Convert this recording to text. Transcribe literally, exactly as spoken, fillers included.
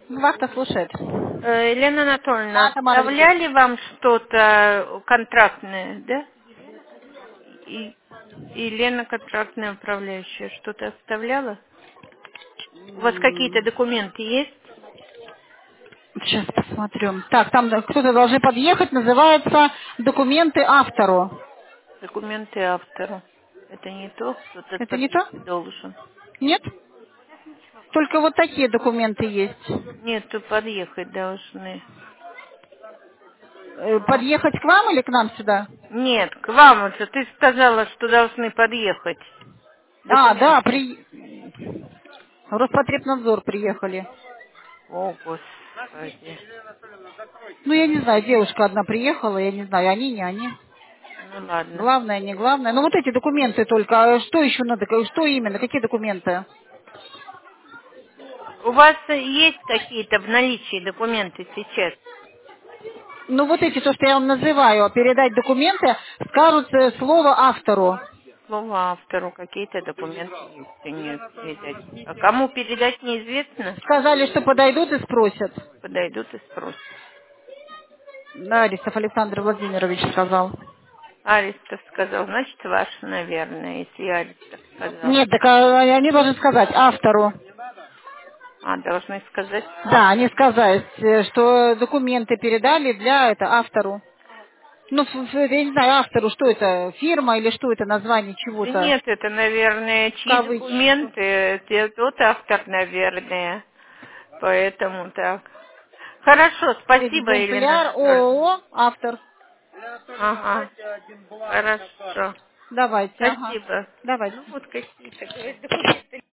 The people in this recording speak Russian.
Вахта слушает. Э, Елена Анатольевна, Да, Тамара ведет. оставляли вам что-то контрактное, да? И Елена контрактная управляющая что-то оставляла? У вас какие-то М, документы есть? Сейчас посмотрю. Так, там кто-то должны подъехать, называется «Документы автору». Документы автора. Это не то, кто-то Это не то? подъехать должен. Нет? Только вот такие документы есть. Нет, то подъехать должны. Э, Подъехать к вам или к нам сюда? Нет, к вам это. Ты сказала, что должны подъехать. А, да, Документы. при... в Роспотребнадзор приехали. О, Господи. Ну, я не знаю, девушка одна приехала, я не знаю, они, не они. Ну ладно. Главное, не главное. Ну, вот эти документы только. А что еще надо? Что именно? Какие документы? У вас есть какие-то в наличии документы сейчас? Ну, вот эти, то, что я вам называю, передать документы, скажут э, слово автору. Слово автору какие-то документы есть у нее передать. А кому передать неизвестно? Сказали, что подойдут и спросят. Подойдут и спросят. Да, Аристов Александр Владимирович сказал. Аристов сказал, значит, ваш, наверное, если Аристов сказал. Нет, так а, они должны сказать автору. А, должны сказать Да, они автору. сказали, э, что документы передали для это автору. Ну, ф- ф- я не знаю, автору, что это, фирма или что это, название Да чего-то, нет, это, наверное, в чьи кавычках. документы, это тот автор, наверное. Поэтому так. Хорошо, спасибо, Елена Экземпляр Анатольевна. ООО, автор. Ага, хорошо. Давайте, ага. Спасибо. Давайте. Ну вот какие-то, говорит, документы.